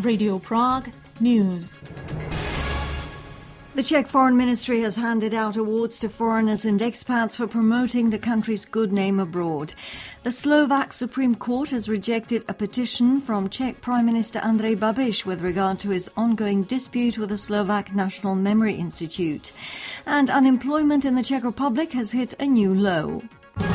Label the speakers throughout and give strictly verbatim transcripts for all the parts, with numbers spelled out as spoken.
Speaker 1: Radio Prague News.
Speaker 2: The Czech Foreign Ministry has handed out awards to foreigners and expats for promoting the country's good name abroad. The Slovak Supreme Court has rejected a petition from Czech Prime Minister Andrej Babiš with regard to his ongoing dispute with the Slovak National Memory Institute. And unemployment in the Czech Republic has hit a new low.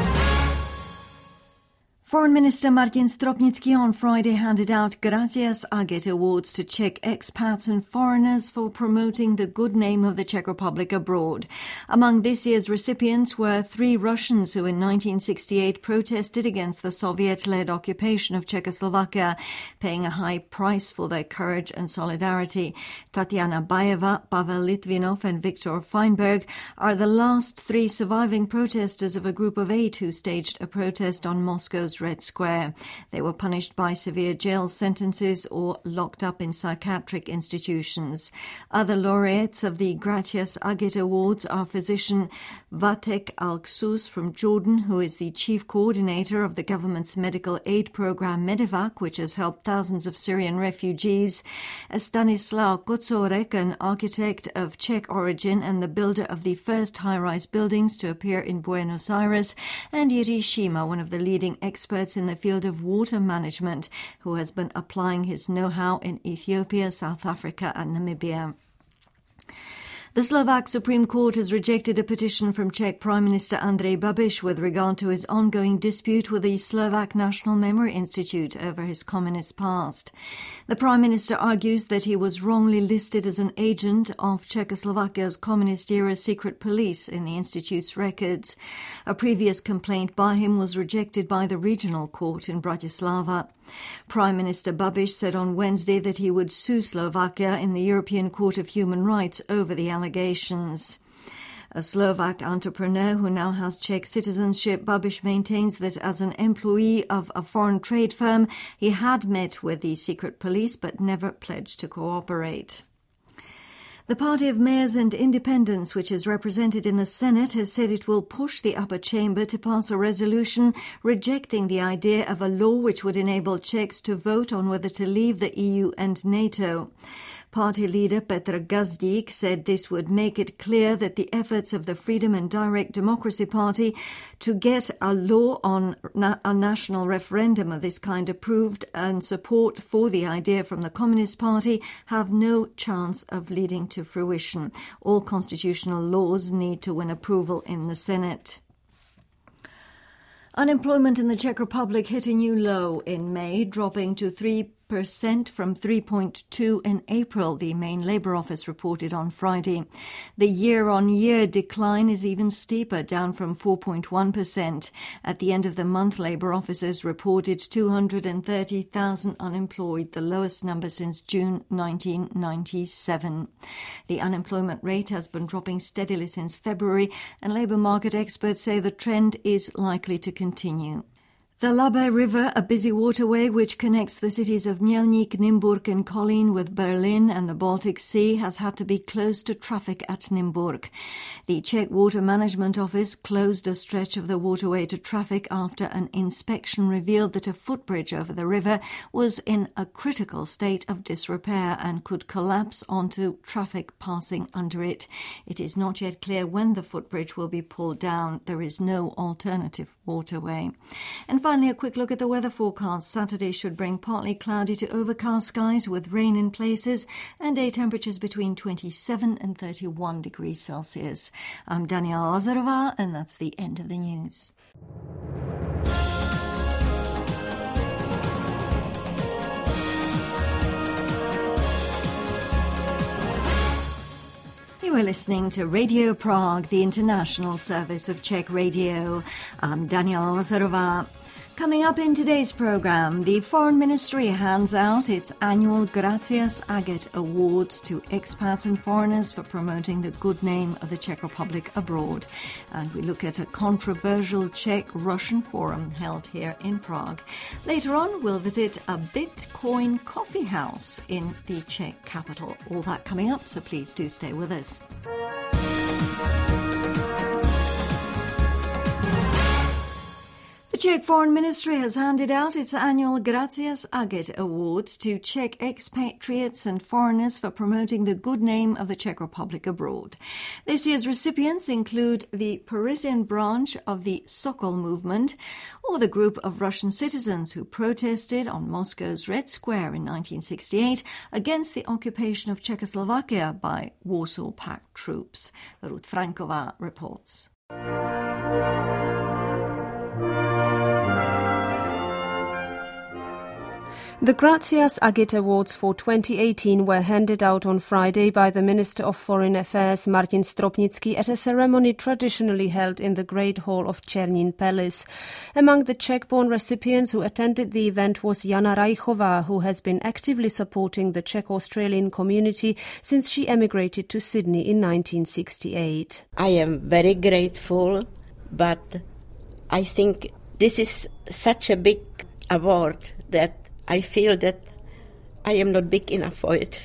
Speaker 2: Foreign Minister Martin Stropnický on Friday handed out Gracias Agit awards to Czech expats and foreigners for promoting the good name of the Czech Republic abroad. Among this year's recipients were three Russians who in nineteen sixty-eight protested against the Soviet-led occupation of Czechoslovakia, paying a high price for their courage and solidarity. Tatiana Bayeva, Pavel Litvinov and Viktor Feinberg are the last three surviving protesters of a group of eight who staged a protest on Moscow's Red Square. They were punished by severe jail sentences or locked up in psychiatric institutions. Other laureates of the Gracias Agit Awards are physician Vatek Al-Qsus from Jordan, who is the chief coordinator of the government's medical aid program Medivac, which has helped thousands of Syrian refugees, Stanislav Kocorek, an architect of Czech origin and the builder of the first high-rise buildings to appear in Buenos Aires, and Jiří Šíma, one of the leading experts in the field of water management, who has been applying his know-how in Ethiopia, South Africa and Namibia. The Slovak Supreme Court has rejected a petition from Czech Prime Minister Andrej Babiš with regard to his ongoing dispute with the Slovak National Memory Institute over his communist past. The Prime Minister argues that he was wrongly listed as an agent of Czechoslovakia's communist-era secret police in the Institute's records. A previous complaint by him was rejected by the regional court in Bratislava. Prime Minister Babiš said on Wednesday that he would sue Slovakia in the European Court of Human Rights over the allegations. A Slovak entrepreneur who now has Czech citizenship, Babiš maintains that as an employee of a foreign trade firm, he had met with the secret police but never pledged to cooperate. The Party of Mayors and Independents, which is represented in the Senate, has said it will push the upper chamber to pass a resolution rejecting the idea of a law which would enable Czechs to vote on whether to leave the E U and NATO. Party leader Petr Gazdík said this would make it clear that the efforts of the Freedom and Direct Democracy Party to get a law on na- a national referendum of this kind approved and support for the idea from the Communist Party have no chance of leading to fruition. All constitutional laws need to win approval in the Senate. Unemployment in the Czech Republic hit a new low in May, dropping to three percent from three point two in April, the main Labour Office reported on Friday. The year-on-year decline is even steeper, down from four point one percent. At the end of the month, Labour officers reported two hundred thirty thousand unemployed, the lowest number since June nineteen ninety-seven. The unemployment rate has been dropping steadily since February, and labour market experts say the trend is likely to continue. The Labe River, a busy waterway which connects the cities of Mělník, Nymburk and Kolín with Berlin and the Baltic Sea, has had to be closed to traffic at Nymburk. The Czech Water Management Office closed a stretch of the waterway to traffic after an inspection revealed that a footbridge over the river was in a critical state of disrepair and could collapse onto traffic passing under it. It is not yet clear when the footbridge will be pulled down. There is no alternative waterway. And finally, a quick look at the weather forecast. Saturday should bring partly cloudy to overcast skies with rain in places and day temperatures between twenty-seven and thirty-one degrees Celsius. I'm Daniela Lazarová, and that's the end of the news. You are listening to Radio Prague, the international service of Czech radio. I'm Daniela Lazarová. Coming up in today's programme, the Foreign Ministry hands out its annual Gracias Agit Awards to expats and foreigners for promoting the good name of the Czech Republic abroad. And we look at a controversial Czech-Russian forum held here in Prague. Later on, we'll visit a Bitcoin coffee house in the Czech capital. All that coming up, so please do stay with us. The Czech Foreign Ministry has handed out its annual Gracias Agit Awards to Czech expatriates and foreigners for promoting the good name of the Czech Republic abroad. This year's recipients include the Parisian branch of the Sokol movement or the group of Russian citizens who protested on Moscow's Red Square in nineteen sixty-eight against the occupation of Czechoslovakia by Warsaw Pact troops. Ruth Frankova reports.
Speaker 3: The Gracias Agit Awards for twenty eighteen were handed out on Friday by the Minister of Foreign Affairs Martin Stropnický at a ceremony traditionally held in the Great Hall of Černín Palace. Among the Czech-born recipients who attended the event was Jana Rajchová, who has been actively supporting the Czech-Australian community since she emigrated to Sydney in nineteen sixty-eight.
Speaker 4: I am very grateful, but I think this is such a big award that I feel that I am not big enough for it.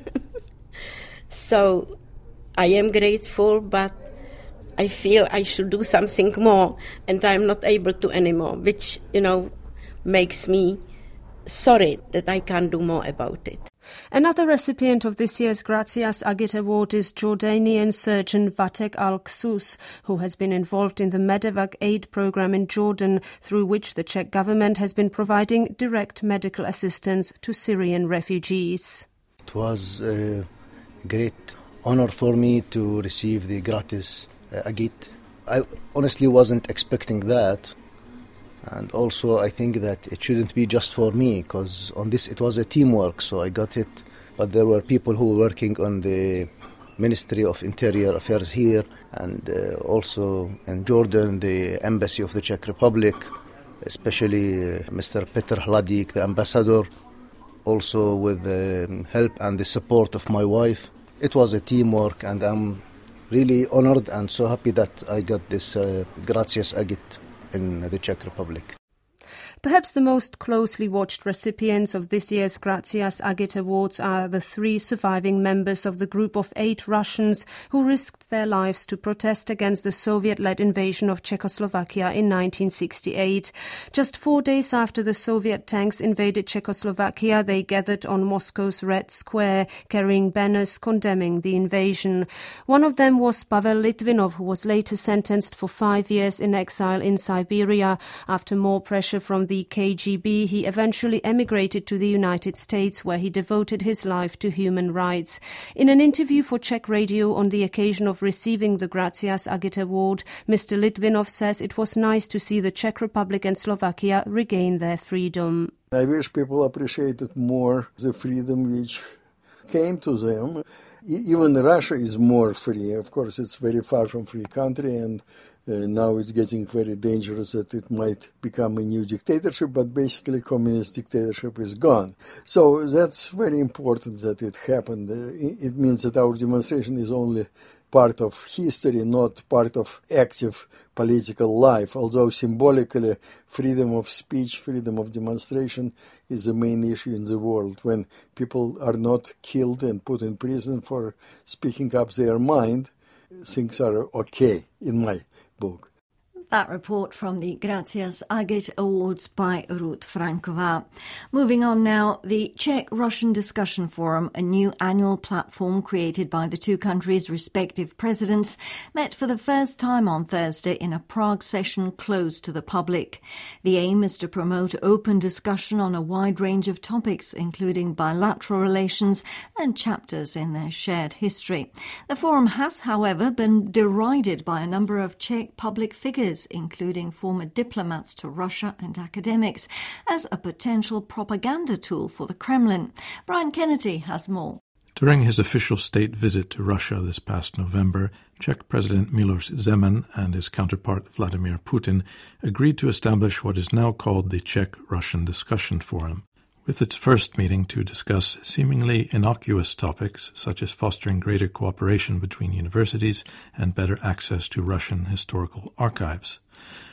Speaker 4: So I am grateful, but I feel I should do something more, and I'm not able to anymore, which, you know, makes me sorry that I can't do more about it.
Speaker 3: Another recipient of this year's Gracias Agit Award is Jordanian surgeon Vatek Al-Qsus, who has been involved in the Medevac aid program in Jordan, through which the Czech government has been providing direct medical assistance to Syrian refugees.
Speaker 5: It was a great honor for me to receive the Gracias Agit. I honestly wasn't expecting that. And also I think that it shouldn't be just for me, because on this it was a teamwork, so I got it. But there were people who were working on the Ministry of Interior Affairs here, and uh, also in Jordan, the Embassy of the Czech Republic, especially uh, Mister Petr Hladík, the ambassador, also with the help and the support of my wife. It was a teamwork, and I'm really honored and so happy that I got this uh, Gracias Agit in the Czech Republic.
Speaker 3: Perhaps the most closely watched recipients of this year's Gracias Agit Awards are the three surviving members of the group of eight Russians who risked their lives to protest against the Soviet-led invasion of Czechoslovakia in nineteen sixty-eight. Just four days after the Soviet tanks invaded Czechoslovakia, they gathered on Moscow's Red Square, carrying banners condemning the invasion. One of them was Pavel Litvinov, who was later sentenced for five years in exile in Siberia. After more pressure from the the K G B, he eventually emigrated to the United States, where he devoted his life to human rights. In an interview for Czech Radio on the occasion of receiving the Gracias Agit Award, Mister Litvinov says it was nice to see the Czech Republic and Slovakia regain their freedom.
Speaker 6: I wish people appreciated more the freedom which came to them. Even Russia is more free. Of course, it's very far from free country, and uh, now it's getting very dangerous that it might become a new dictatorship, but basically communist dictatorship is gone. So that's very important that it happened. Uh, it means that our demonstration is only part of history, not part of active political life, although symbolically freedom of speech, freedom of demonstration is the main issue in the world. When people are not killed and put in prison for speaking up their mind, things are okay in my book.
Speaker 2: That report from the Gracias Agit Awards by Ruth Frankova. Moving on now, the Czech-Russian Discussion Forum, a new annual platform created by the two countries' respective presidents, met for the first time on Thursday in a Prague session closed to the public. The aim is to promote open discussion on a wide range of topics, including bilateral relations and chapters in their shared history. The forum has, however, been derided by a number of Czech public figures, including former diplomats to Russia and academics, as a potential propaganda tool for the Kremlin. Brian Kennedy has more.
Speaker 7: During his official state visit to Russia this past November, Czech President Miloš Zeman and his counterpart Vladimir Putin agreed to establish what is now called the Czech-Russian Discussion Forum. With its first meeting to discuss seemingly innocuous topics such as fostering greater cooperation between universities and better access to Russian historical archives.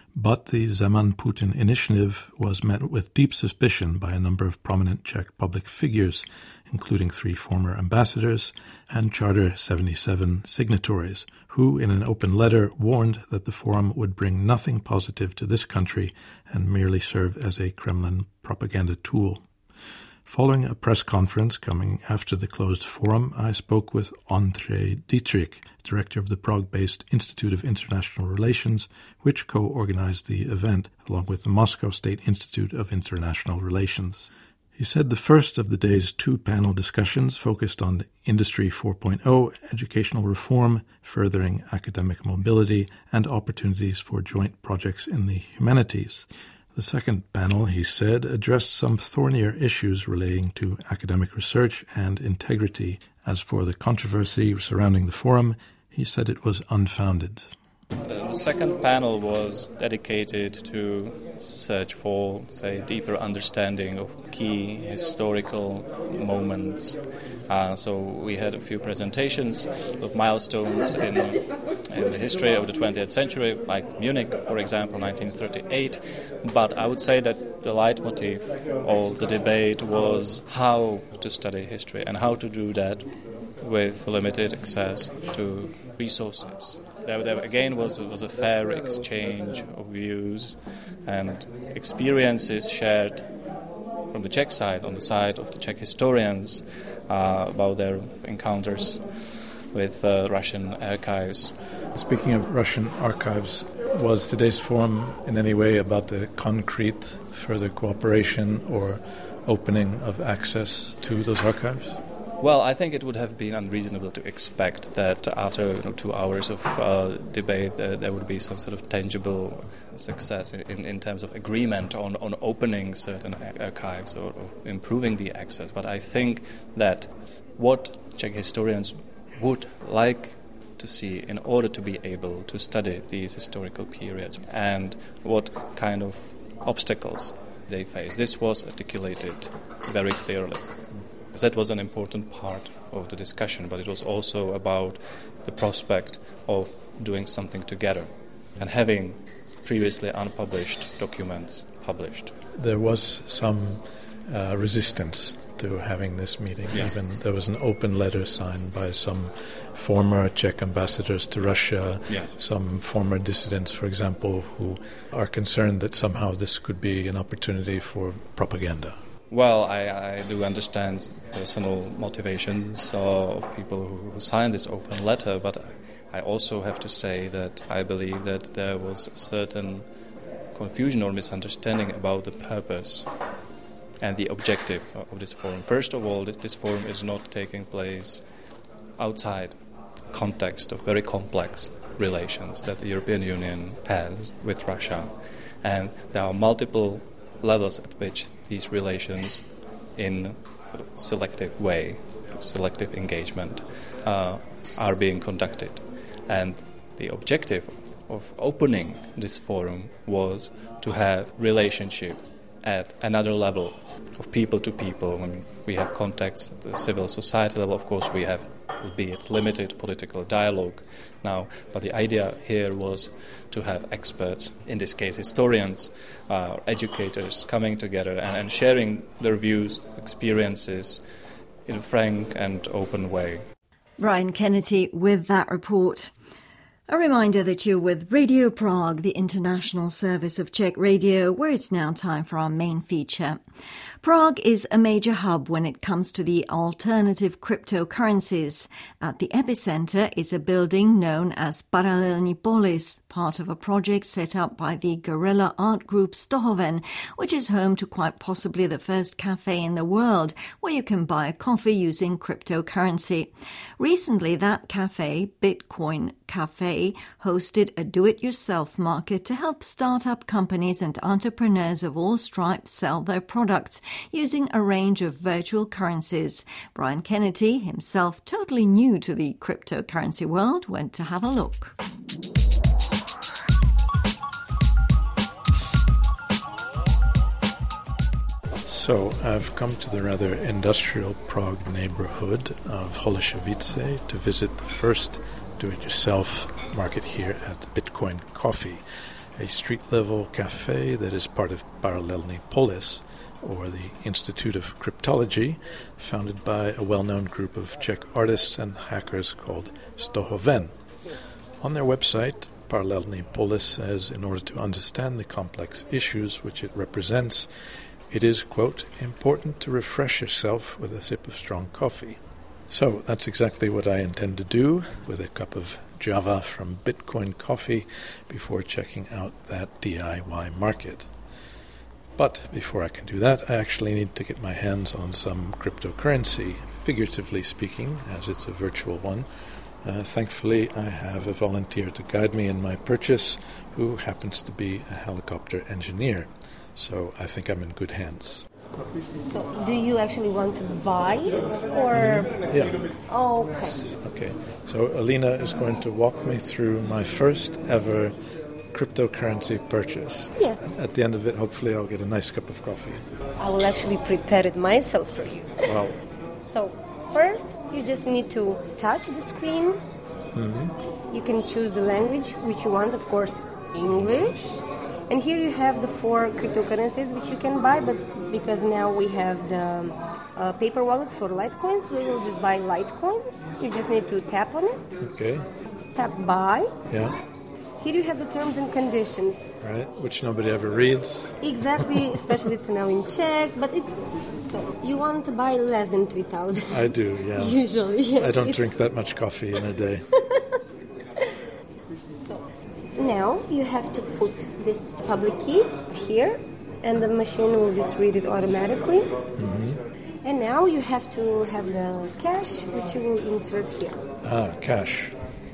Speaker 7: But the Zeman-Putin initiative was met with deep suspicion by a number of prominent Czech public figures, including three former ambassadors and Charter seventy-seven signatories, who in an open letter warned that the forum would bring nothing positive to this country and merely serve as a Kremlin propaganda tool. Following a press conference coming after the closed forum, I spoke with Ondřej Dietrich, director of the Prague-based Institute of International Relations, which co-organized the event, along with the Moscow State Institute of International Relations. He said the first of the day's two panel discussions focused on Industry four point oh, educational reform, furthering academic mobility, and opportunities for joint projects in the humanities. The second panel, he said, addressed some thornier issues relating to academic research and integrity. As for the controversy surrounding the forum, he said it was unfounded.
Speaker 8: The, the second panel was dedicated to search for, say, deeper understanding of key historical moments. Uh, so we had a few presentations of milestones in, in the history of the twentieth century, like Munich, for example, nineteen thirty-eight. But I would say that the leitmotif of the debate was how to study history and how to do that with limited access to resources. There, there again was, was a fair exchange of views and experiences shared from the Czech side, on the side of the Czech historians, uh, about their encounters with uh, Russian archives.
Speaker 7: Speaking of Russian archives, was today's forum in any way about the concrete further cooperation or opening of access to those archives?
Speaker 8: Well, I think it would have been unreasonable to expect that after you know, two hours of uh, debate uh, there would be some sort of tangible success in, in terms of agreement on, on opening certain archives or, or improving the access. But I think that what Czech historians would like to see in order to be able to study these historical periods and what kind of obstacles they face, this was articulated very clearly. That was an important part of the discussion, but it was also about the prospect of doing something together and having previously unpublished documents published.
Speaker 7: There was some uh, resistance to having this meeting. Yeah. Even there was an open letter signed by some former Czech ambassadors to Russia, yes. Some former dissidents, for example, who are concerned that somehow this could be an opportunity for propaganda.
Speaker 8: Well, I, I do understand personal motivations of people who, who signed this open letter, but I also have to say that I believe that there was a certain confusion or misunderstanding about the purpose and the objective of this forum. First of all, this, this forum is not taking place outside the context of very complex relations that the European Union has with Russia, and there are multiple levels at which these relations, in sort of selective way, selective engagement, uh, are being conducted. And the objective of opening this forum was to have relationship at another level of people to people. When we have contacts at the civil society level, of course we have, albeit limited, political dialogue now, but the idea here was to have experts, in this case historians, uh, educators, coming together and, and sharing their views, experiences in a frank and open way.
Speaker 2: Brian Kennedy with that report. A reminder that you're with Radio Prague, the international service of Czech radio, where it's now time for our main feature. Prague is a major hub when it comes to the alternative cryptocurrencies. At the epicenter is a building known as Paralelní Polis, part of a project set up by the guerrilla art group Stohoven, which is home to quite possibly the first cafe in the world where you can buy a coffee using cryptocurrency. Recently, that cafe, Bitcoin Cafe, hosted a do-it-yourself market to help start-up companies and entrepreneurs of all stripes sell their products using a range of virtual currencies. Brian Kennedy, himself totally new to the cryptocurrency world, went to have a look.
Speaker 7: So I've come to the rather industrial Prague neighborhood of Holešovice to visit the first do-it-yourself market here at Bitcoin Coffee. a street-level cafe that is part of Paralelní Polis, or the Institute of Cryptology, founded by a well-known group of Czech artists and hackers called Z toho ven. On their website, Paralelní Polis says in order to understand the complex issues which it represents, it is, quote, important to refresh yourself with a sip of strong coffee. So that's exactly what I intend to do with a cup of Java from Bitcoin Coffee before checking out that D I Y market. But before I can do that, I actually need to get my hands on some cryptocurrency, figuratively speaking, as it's a virtual one. Uh, thankfully, I have a volunteer to guide me in my purchase who happens to be a helicopter engineer. So I think I'm in good hands.
Speaker 9: So, do you actually want to buy it, or?
Speaker 7: Yeah.
Speaker 9: Oh, okay.
Speaker 7: Okay. So Alina is going to walk me through my first ever cryptocurrency purchase.
Speaker 9: Yeah.
Speaker 7: At the end of it, hopefully, I'll get a nice cup of coffee.
Speaker 9: I will actually prepare it myself for you.
Speaker 7: Wow.
Speaker 9: So, first, you just need to touch the screen.
Speaker 7: Mm-hmm.
Speaker 9: You can choose the language which you want, of course, English. And here you have the four cryptocurrencies which you can buy, but because now we have the uh, paper wallet for Litecoins, we will just buy Litecoins. You just need to tap on it.
Speaker 7: Okay.
Speaker 9: Tap buy.
Speaker 7: Yeah.
Speaker 9: Here you have the terms and conditions.
Speaker 7: Right, which nobody ever reads.
Speaker 9: Exactly, especially it's now in Czech, but it's so you want to buy less than three thousand.
Speaker 7: I do, yeah.
Speaker 9: Usually, yes.
Speaker 7: I don't
Speaker 9: it's...
Speaker 7: drink that much coffee in a day.
Speaker 9: So now you have to put this public key here, and the machine will just read it automatically.
Speaker 7: Mm-hmm.
Speaker 9: And now you have to have the cash, which you will insert here.
Speaker 7: Ah, cash.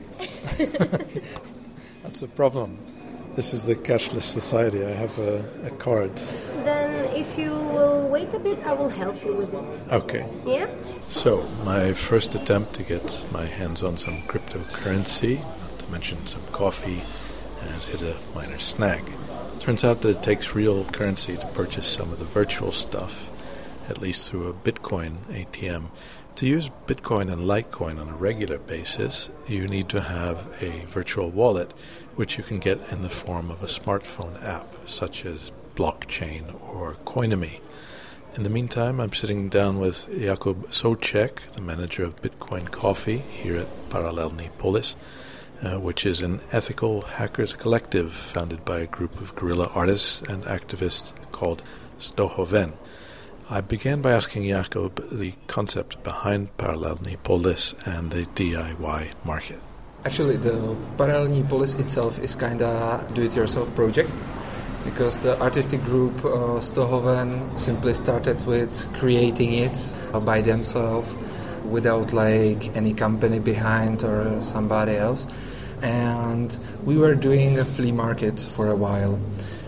Speaker 7: That's a problem. This is the cashless society. I have a, a card.
Speaker 9: Then if you will wait a bit, I will help you with it.
Speaker 7: Okay.
Speaker 9: Yeah?
Speaker 7: So, my first attempt to get my hands on some cryptocurrency, not to mention some coffee, has hit a minor snag. Turns out that it takes real currency to purchase some of the virtual stuff, at least through a Bitcoin A T M. To use Bitcoin and Litecoin on a regular basis, you need to have a virtual wallet, which you can get in the form of a smartphone app, such as Blockchain or Coinomy. In the meantime, I'm sitting down with Jakub Souček, the manager of Bitcoin Coffee here at Paralelní Polis, uh, which is an ethical hackers collective founded by a group of guerrilla artists and activists called Z toho ven. I began by asking Jakub the concept behind Paralelní Polis and the D I Y market.
Speaker 10: Actually, the Paralelní Polis itself is kind of do-it-yourself project, because the artistic group uh, Z toho ven simply started with creating it uh, by themselves without like any company behind or somebody else. And we were doing a flea market for a while.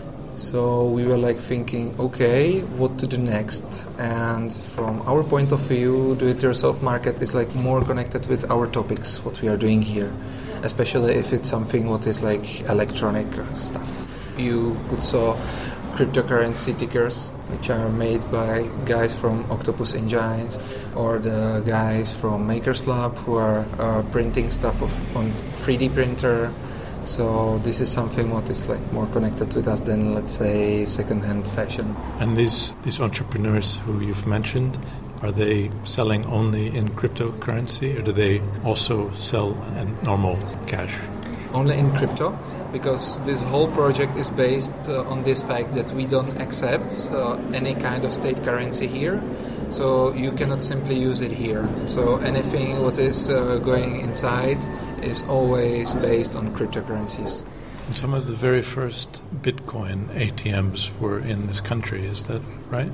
Speaker 10: So we were like thinking, okay, what to do next? And from our point of view, do-it-yourself market is like more connected with our topics, what we are doing here, especially if it's something what is like electronic stuff. You could saw cryptocurrency tickers, which are made by guys from Octopus Engines or the guys from Makers Lab who are uh, printing stuff of, on three D printer. So this is something what is like more connected with us than, let's say, second-hand fashion.
Speaker 7: And these these entrepreneurs who you've mentioned, are they selling only in cryptocurrency, or do they also sell in normal cash?
Speaker 10: Only in crypto, because this whole project is based uh, on this fact that we don't accept uh, any kind of state currency here. So you cannot simply use it here. So anything what is uh, going inside is always based on cryptocurrencies.
Speaker 7: And some of the very first Bitcoin A T Ms were in this country, is that right?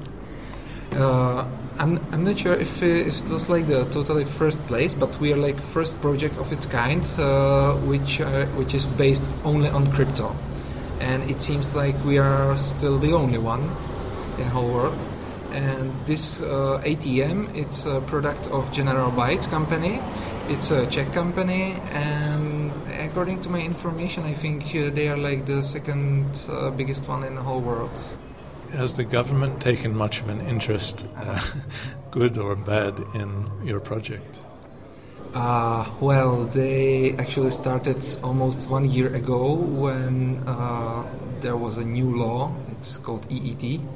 Speaker 10: Uh, I'm I'm not sure if, if it was like the totally first place, but we are like first project of its kind, uh, which uh, which is based only on crypto, and it seems like we are still the only one in the whole world. And this uh, A T M, it's a product of General Bytes company. It's a Czech company, and according to my information, I think uh, they are like the second uh, biggest one in the whole world.
Speaker 7: Has the government taken much of an interest, uh, good or bad, in your project?
Speaker 10: Uh, well, they actually started almost one year ago when uh, there was a new law. It's called E E T.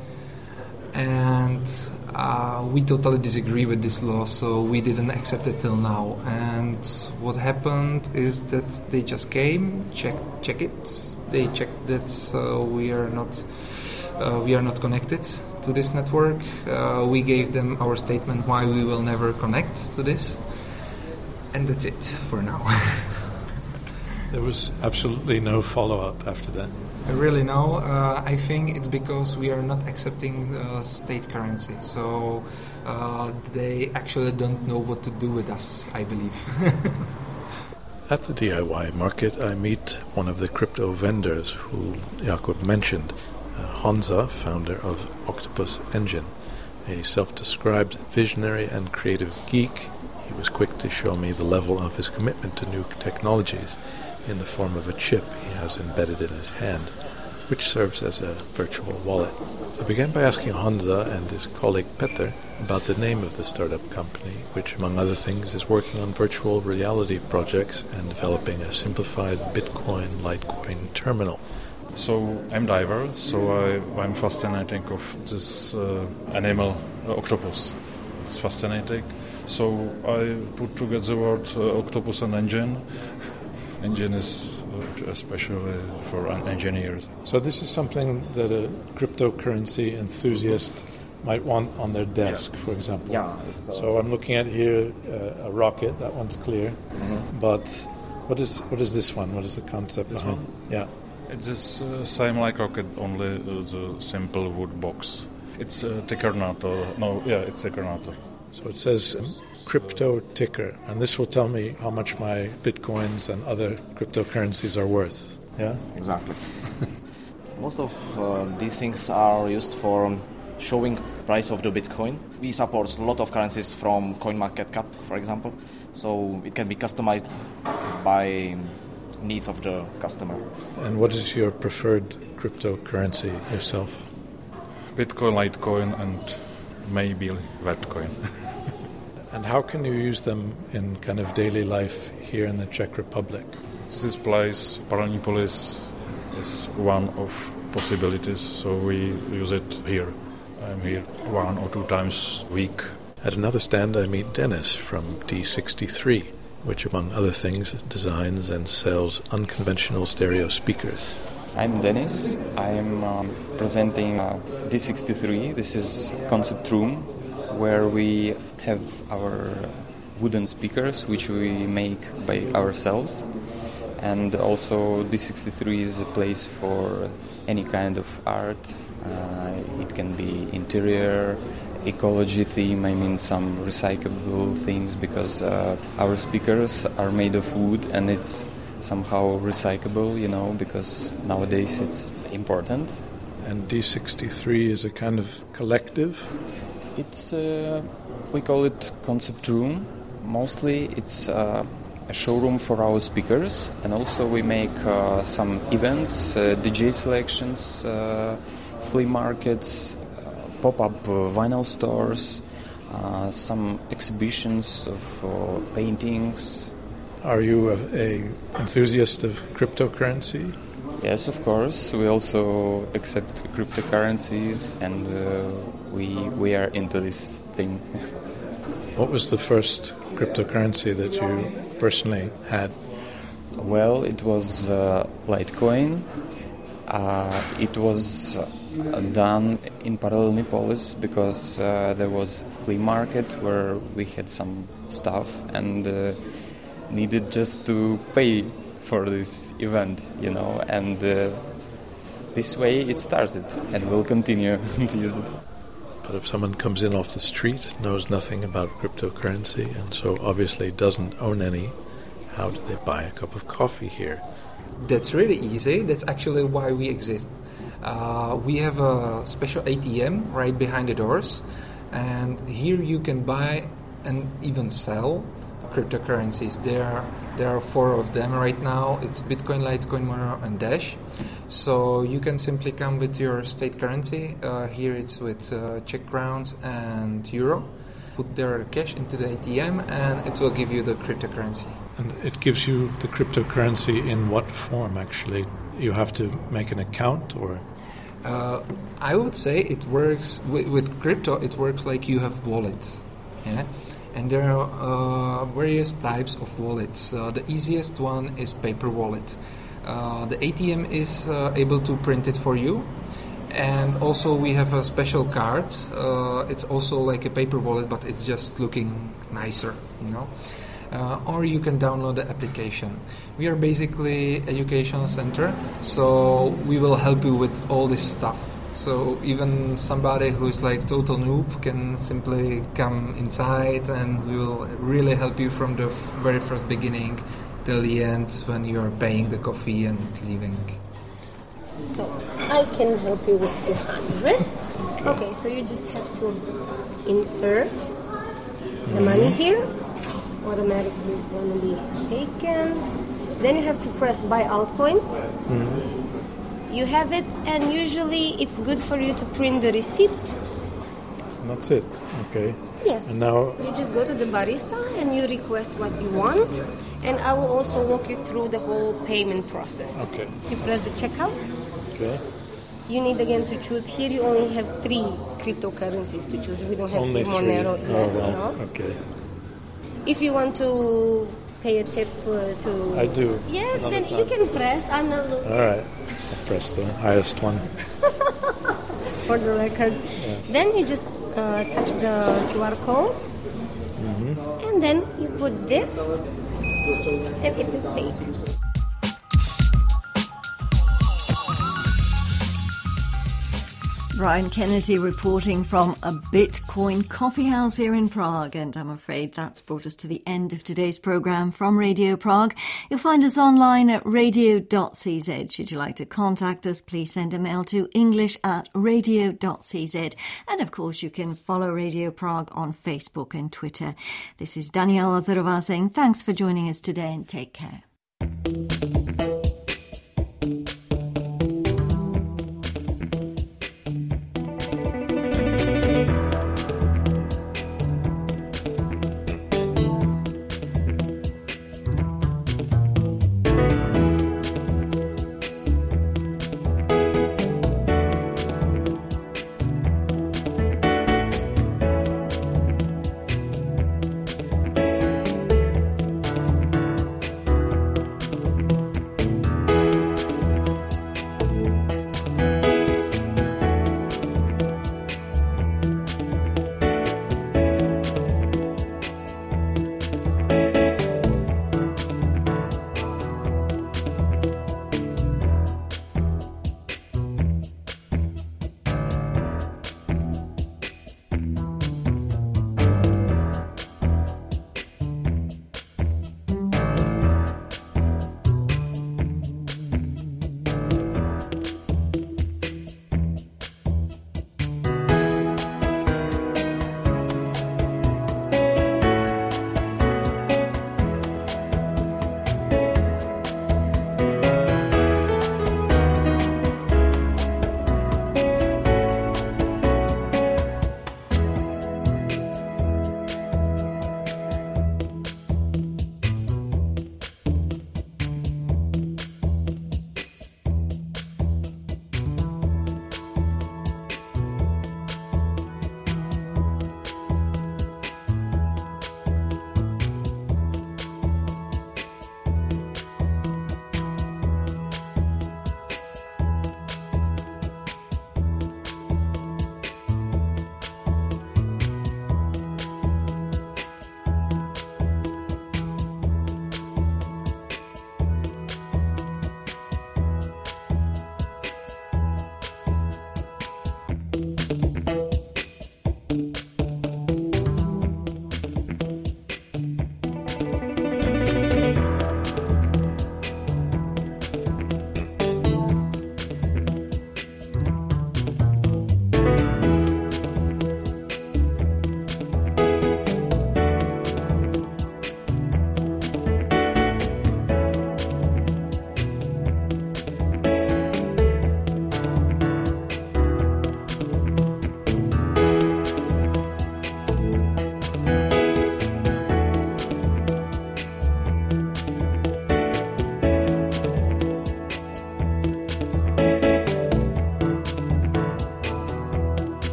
Speaker 10: And uh, we totally disagree with this law, so we didn't accept it till now. And what happened is that they just came, check check it. They checked that uh, we are not uh, we are not connected to this network. Uh, we gave them our statement why we will never connect to this, and that's it for now.
Speaker 7: There was absolutely no follow-up after that.
Speaker 10: Really, no. Uh, I think it's because we are not accepting uh, state currency. So uh, they actually don't know what to do with us, I believe.
Speaker 7: At the D I Y market, I meet one of the crypto vendors who Jakub mentioned, uh, Honza, founder of Octopus Engine, a self-described visionary and creative geek. He was quick to show me the level of his commitment to new technologies in the form of a chip he has embedded in his hand, which serves as a virtual wallet. I began by asking Honza and his colleague Peter about the name of the startup company, which, among other things, is working on virtual reality projects and developing a simplified Bitcoin Litecoin terminal.
Speaker 8: So I'm diver, so I, I'm fascinated of this uh, animal, uh, octopus. It's fascinating. So I put together the word uh, octopus and engine. Engine is uh, especially for engineers.
Speaker 7: So this is something that a cryptocurrency enthusiast might want on their desk, yeah. for example.
Speaker 11: Yeah. It's, uh,
Speaker 7: so I'm looking at here uh, a rocket. That one's clear. Mm-hmm. But what is what is this one? What is the concept
Speaker 8: this
Speaker 7: behind?
Speaker 8: One?
Speaker 7: Yeah.
Speaker 8: It's the uh, same like rocket, only uh, the simple wood box. It's a Tickernator. No, yeah, it's Tickernator.
Speaker 7: So it says um, crypto ticker, and this will tell me how much my bitcoins and other cryptocurrencies are worth. Yeah,
Speaker 11: exactly. Most of uh, these things are used for showing price of the Bitcoin. We support a lot of currencies from CoinMarketCap, for example, so it can be customized by needs of the customer.
Speaker 7: And what is your preferred cryptocurrency yourself?
Speaker 8: Bitcoin, Litecoin, and maybe Vertcoin.
Speaker 7: And how can you use them in kind of daily life here in the Czech Republic?
Speaker 8: This place, Paralelní is one of possibilities, so we use it here. I'm here one or two times a week.
Speaker 7: At another stand, I meet Dennis from D sixty-three, which, among other things, designs and sells unconventional stereo speakers.
Speaker 12: I'm Dennis. I'm um, presenting uh, D sixty-three. This is concept room where we have our wooden speakers, which we make by ourselves. And also D sixty-three is a place for any kind of art. Uh, it can be interior, ecology theme, I mean some recyclable things, because uh, our speakers are made of wood and it's somehow recyclable, you know, because nowadays it's important.
Speaker 7: And D sixty-three is a kind of collective?
Speaker 12: It's, uh, we call it concept room. Mostly it's uh, a showroom for our speakers, and also we make uh, some events, uh, D J selections, uh, flea markets, uh, pop-up uh, vinyl stores, uh, some exhibitions of uh, paintings.
Speaker 7: Are you a, a enthusiast of cryptocurrency?
Speaker 12: Yes, of course. We also accept cryptocurrencies, and uh, we we are into this thing.
Speaker 7: What was the first cryptocurrency that you personally had?
Speaker 12: Well, it was uh, Litecoin. Uh, it was uh, done in Paralelní because uh, there was a flea market where we had some stuff and uh, needed just to pay for this event, you know, and uh, this way it started and we'll continue to use it.
Speaker 7: But if someone comes in off the street, knows nothing about cryptocurrency, and so obviously doesn't own any, how do they buy a cup of coffee here?
Speaker 10: That's really easy. That's actually why we exist. Uh, we have a special A T M right behind the doors, and here you can buy and even sell cryptocurrencies. There, there are four of them right now. It's Bitcoin, Litecoin, Monero, and Dash. So you can simply come with your state currency. Uh, here it's with uh, Czech crowns and euro. put their cash into the A T M, and it will give you the cryptocurrency.
Speaker 7: And it gives you the cryptocurrency in what form, actually? You have to make an account, or...?
Speaker 10: Uh, I would say it works, with, with crypto, it works like you have wallet. Yeah? And there are uh, various types of wallets. Uh, the easiest one is paper wallet. Uh, the A T M is uh, able to print it for you. And also we have a special card. Uh, it's also like a paper wallet, but it's just looking nicer, you know. Uh, or you can download the application. We are basically educational center, so we will help you with all this stuff. So even somebody who's like total noob can simply come inside, and we will really help you from the f- very first beginning till the end when you are paying the coffee and leaving.
Speaker 9: So I can help you with two hundred. Okay, okay, so you just have to insert the money here. Automatically is going to be taken. Then you have to press buy altcoins. Mm-hmm. You have it, and usually it's good for you to print the receipt.
Speaker 7: And that's it. Okay.
Speaker 9: Yes.
Speaker 7: And now
Speaker 9: you just go to the barista and you request what you want, and I will also walk you through the whole payment process.
Speaker 7: Okay.
Speaker 9: You press the checkout.
Speaker 7: Okay.
Speaker 9: You need again to choose. Here you only have three cryptocurrencies to choose. We don't have
Speaker 7: only
Speaker 9: three Monero
Speaker 7: three.
Speaker 9: yet.
Speaker 7: Oh, well.
Speaker 9: No?
Speaker 7: Okay.
Speaker 9: If you want to pay a tip uh, to...
Speaker 7: I do.
Speaker 9: Yes,
Speaker 7: Another
Speaker 9: then
Speaker 7: time.
Speaker 9: you can press. I'm not looking.
Speaker 7: All right. I'll press the highest one.
Speaker 9: For the record.
Speaker 7: Yes.
Speaker 9: Then you just uh, touch the Q R code.
Speaker 7: Mm-hmm.
Speaker 9: And then you put this. And it is paid.
Speaker 2: Brian Kennedy reporting from a Bitcoin coffee house here in Prague. And I'm afraid that's brought us to the end of today's programme from Radio Prague. You'll find us online at radio dot c z. Should you like to contact us, please send a mail to english at radio dot c z. And of course, you can follow Radio Prague on Facebook and Twitter. This is Daniela Lazarova saying thanks for joining us today and take care.